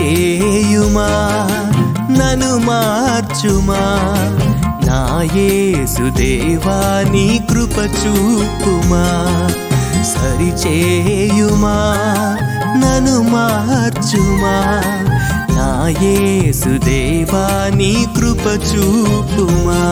సరిచేయుమా నన్ను మార్చుమా నా యేసు దేవా నీ కృప చూపుమా సరిచేయుమా నన్ను మార్చుమా నా యేసు దేవా నీ కృప చూపుమా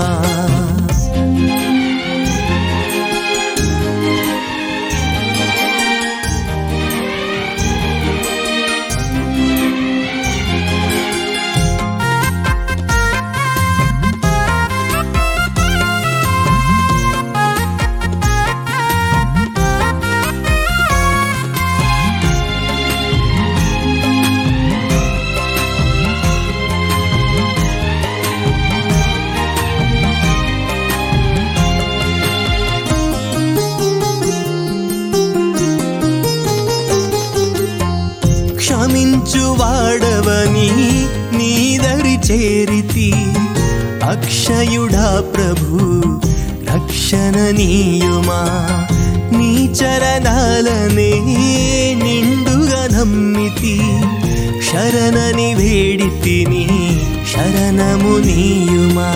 క్షమించువాడవని నీ దరి చేరితి అక్షయుడా ప్రభు రక్షణ నీయుమా నీ చరణాలనే నిండుగా నమ్మితి శరణని వేడితిని శరణము నీయుమా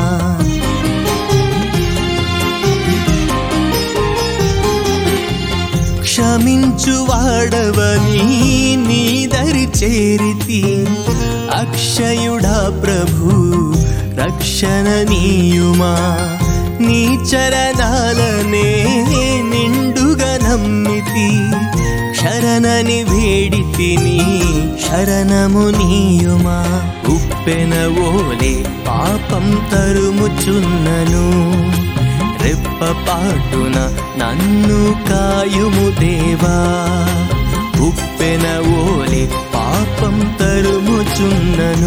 క్షమించువాడవని నీ దరి చేరితి అక్షయుడా ప్రభు రక్షణ నీయుమా నీ చరణాలనే నిండుగా నమ్మితి శరణని వేడితిని శరణము నీయుమా ఉప్పెన ఓలే పాపం తరుముచున్నను రెప్పపాటున నన్ను కాయుము దేవా ఉప్పెన ఓలే పాపం తరుముచున్నను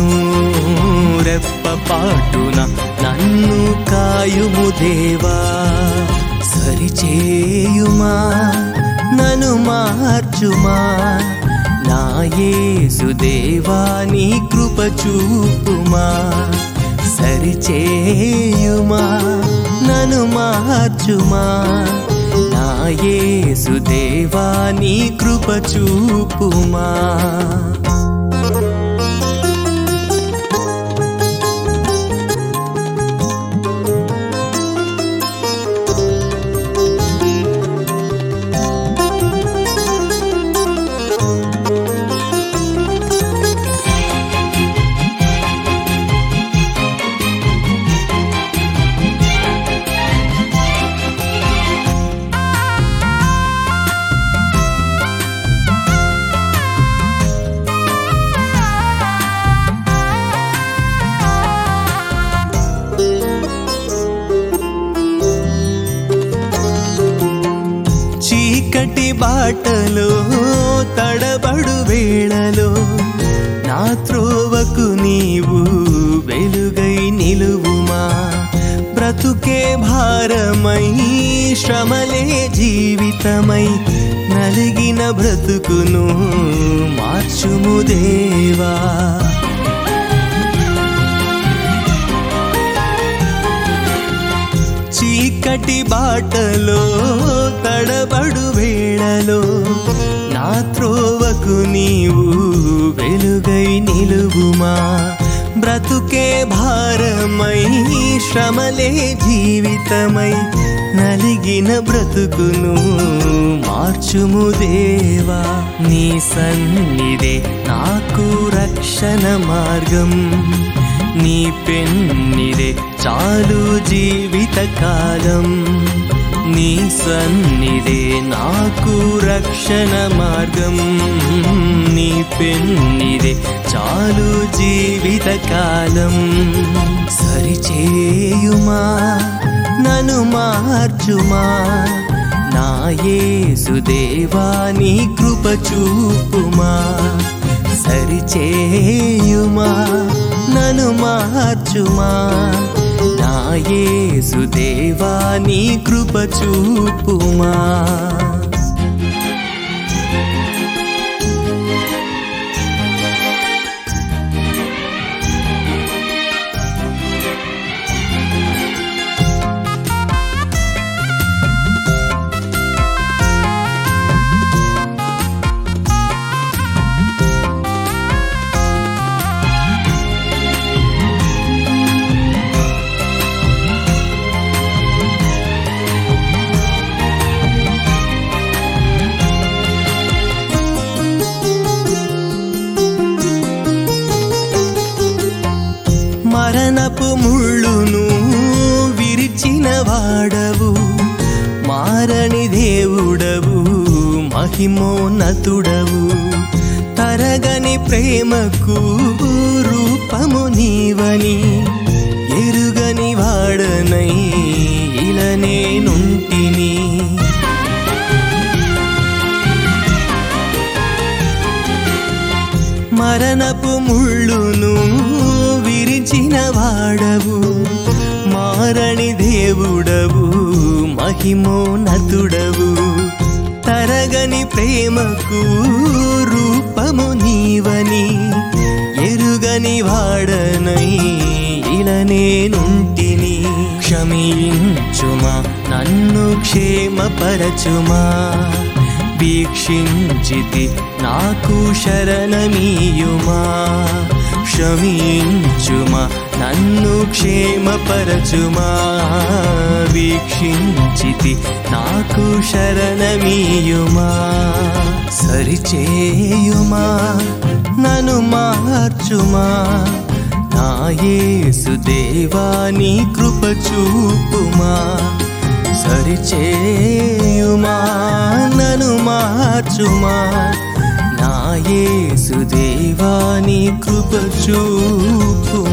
రెప్పపాటున నన్ను కాయుము దేవా సరిచేయుమా నన్ను మార్చుమా నా యేసు దేవా నీ కృప చూపుమా సరిచేయుమా నన్ను మార్చుమా నా యేసు దేవా నీ కృప చూపుమా చీకటి బాటలో తడబడు వేళలో నా త్రోవకు నీవు వెలుగై నిలువుమా బ్రతుకే భారమై శ్రమలే జీవితమై నలిగిన బ్రతుకును మార్చుము దేవా చీకటి బాటలో తడబడు వేళలో నా త్రోవకు నీవు వెలుగై నిలువుమా బ్రతుకే భారమై శ్రమలే జీవితమై నలిగిన బ్రతుకును మార్చుము దేవా నీ సన్నిధే నాకు రక్షణ మార్గం నీ పెన్నిదే చాలు జీవితకాలం నీ సన్నిధే నాకు రక్షణ మార్గం నీ పెన్నిదే చాలు జీవితకాలం సరిచేయుమా నన్ను మార్చుమా నా యేసు దేవా నీ కృప చూపుమా సరిచేయుమా నన్ను మార్చుమా నా యేసు దేవా నీ కృప చూపుమా మరణపు ముళ్ళును విరిచిన వాడవు, మారని దేవుడవు, మహిమోన్నతుడవు. తరగని ప్రేమకు రూపము నీవని, ఎరుగని వాడనై ఇలా నేనుంటిని. మరణపు ముళ్ళును విరిచిన వాడవు, మారని దేవుడవు, మహిమోన్నతుడవు. తరగని ప్రేమకు రూపము నీవని, ఎరుగని వాడనై ఇలా నేనుంటిని. క్షమించుమా, నన్ను క్షేమపరచుమా, వీక్షించితి నాకు శరణమీయుమా. క్షమించుమా, నన్ను క్షేమపరచుమా, వీక్షించితి నాకు శరణమీయుమా. సరిచేయుమా, నన్ను మార్చుమా, నా యేసు దేవా నీ కృప చూపుమా. సరిచేయుమా, నన్ను మార్చుమా, నా యేసు దేవా నీ కృప చూపుమా.